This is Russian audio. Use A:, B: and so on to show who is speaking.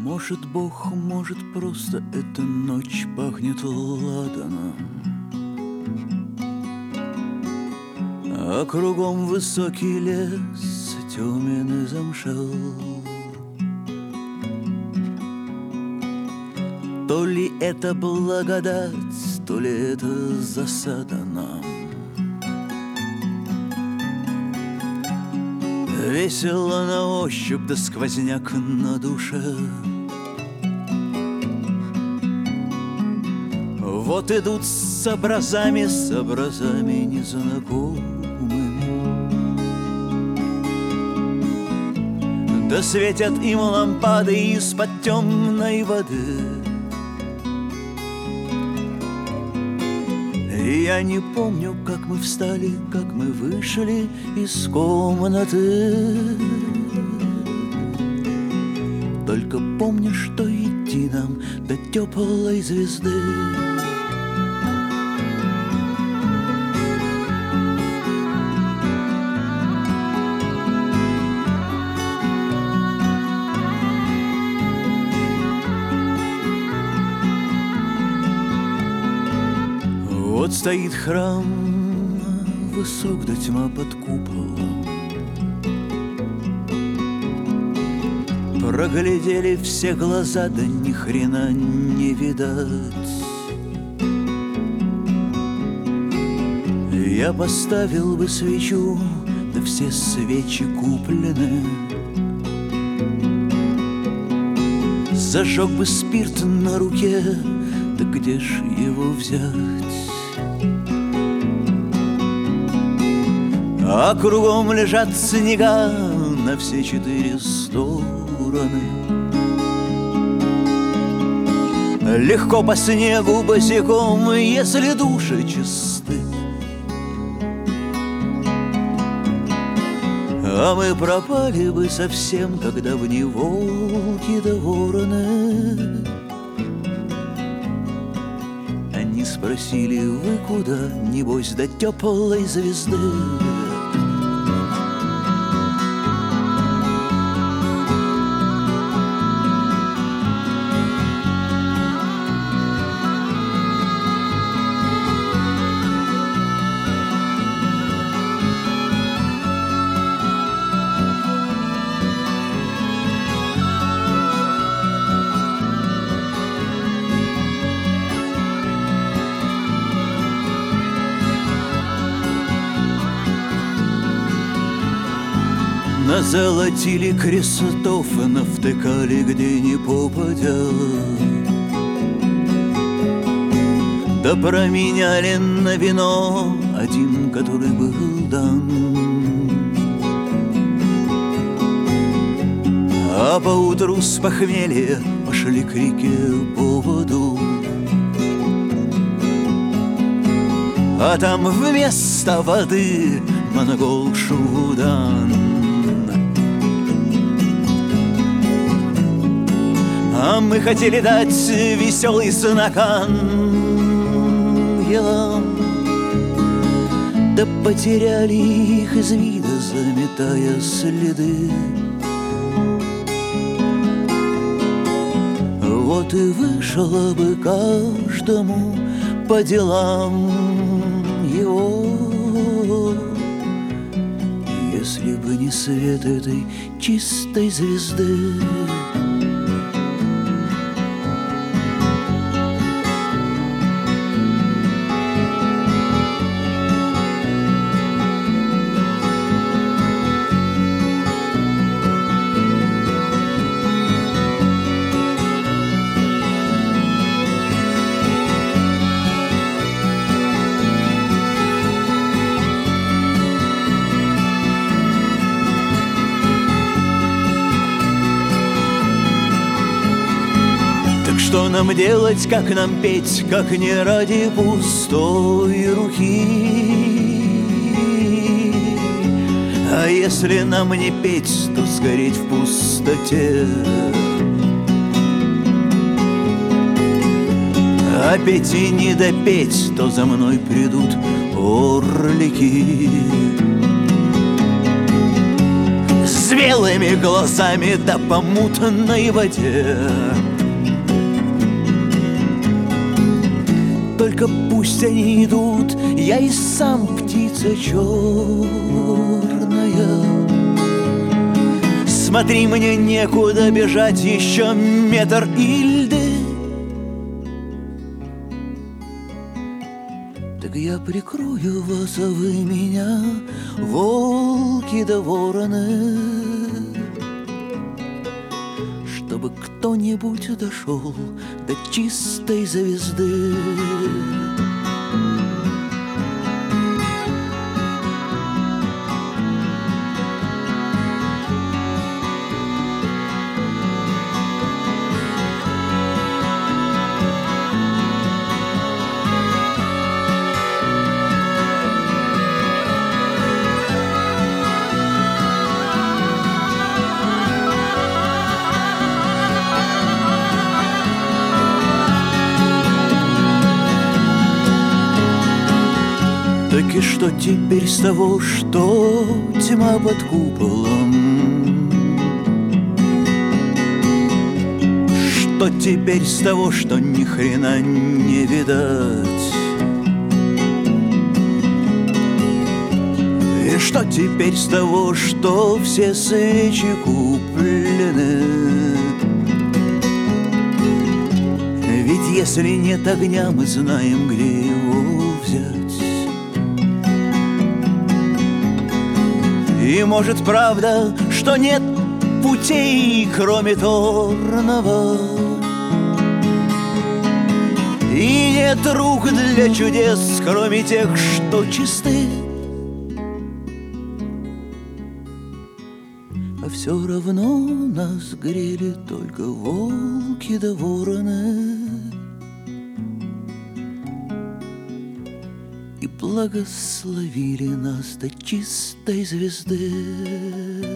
A: Может, Бог, может, просто эта ночь пахнет ладаном, а кругом высокий лес темен и замшел. То ли это благодать, то ли это засада нам. Весело на ощупь, да сквозняк на душе. Вот идут с образами незнакомыми, да светят им лампады из-под темной воды. И я не помню, как мы встали, как мы вышли из комнаты. Только помню, что идти нам до теплой звезды. Вот стоит храм, высок до тьма под куполом. Проглядели все глаза, да ни хрена не видать. Я поставил бы свечу, да все свечи куплены. Зажег бы спирт на руке, да где ж его взять? А кругом лежат снега на все 4 стороны. Легко по снегу босиком, если души чисты. А мы пропали бы совсем, когда в них волки да вороны. Они спросили: вы куда? Небось, до теплой звезды. Назолотили крестов, навтыкали где ни попадя, да променяли на вино один, который был дан. А поутру с похмелья пошли к реке по воду, а там вместо воды монгол Шуудан. А мы хотели дать веселый знак ангелам, да потеряли их из вида, заметая следы. Вот и вышло бы каждому по делам его, если бы не свет этой чистой звезды. Что нам делать, как нам петь, как не ради пустой руки? А если нам не петь, то сгореть в пустоте. А петь и не допеть, то за мной придут орлики. белыми глазами да по мутной воде. Только пусть они идут, я и сам птица черная. Смотри, мне некуда бежать, еще метр и льды. Так я прикрою вас, а вы меня, волки да вороны, чтобы кто-нибудь дошел до чистой звезды. Так и что теперь с того, что тьма под куполом? Что теперь с того, что ни хрена не видать? И что теперь с того, что все свечи куплены? Ведь если нет огня, мы знаем, где его взять. И может правда, что нет путей, кроме торного, и нет рук для чудес, кроме тех, что чисты. А все равно нас грели только волки да вороны, и благословили нас до чистой звезды.